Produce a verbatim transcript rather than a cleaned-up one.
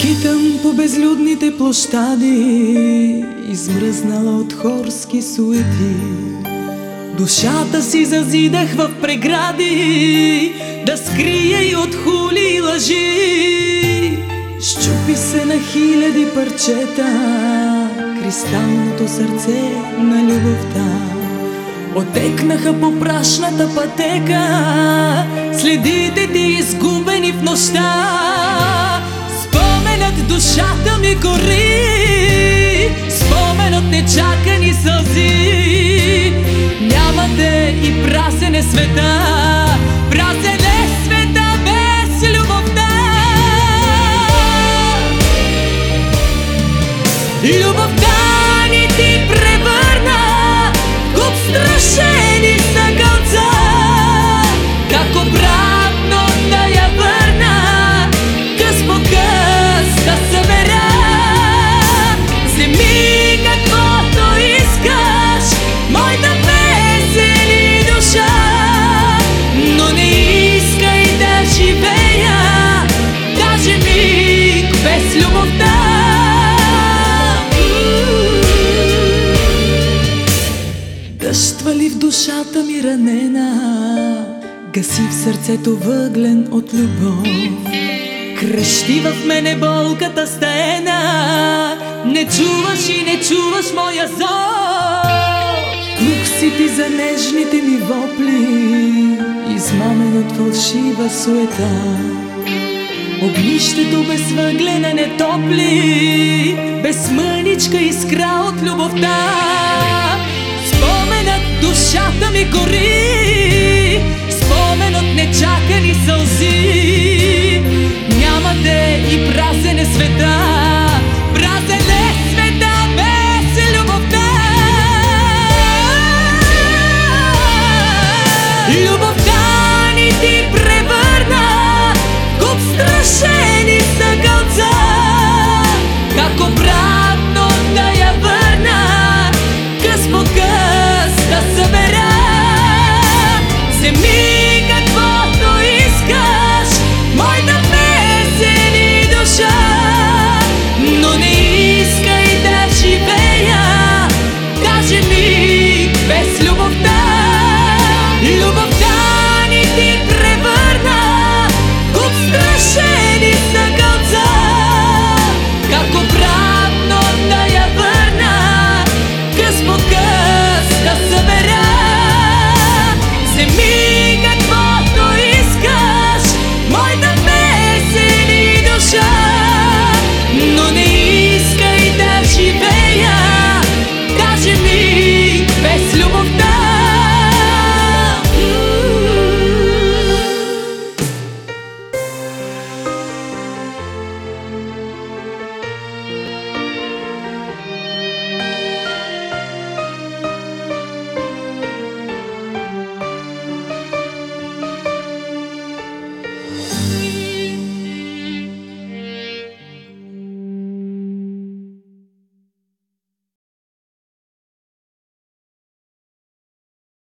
Шетам по безлюдните площади, измръзнала от хорски суети. Душата си зазидах в прегради, да скрия и от хули и лъжи. Щупи се на хиляди парчета кристалното сърце на любовта. Отекнаха по прашната пътека следите ти изгубени в нощта. Споменът душата ми гори, спомен от нечакани сълзи. Няма те и празен е света, празен е света без любовта. Любовта ни ти превърна в куп страшени стъкълца. Как обратно да я върна, къс по къс да събера. Вземи каквото искаш, моята песен и душа, но не искай да живея даже миг без любовта. Дъжд вали в душата ми ранена, гаси в сърцето въглен от любов. Крещи в мене болката стаена, не чуваш и не чуваш моя зов. Глух си ти за нежните ми вопли, измамен от фалшива суета. Огнището без въглена не топли, без мъничка искра от любовта. Споменът душата ми гори, спомен от нечакани сълзи.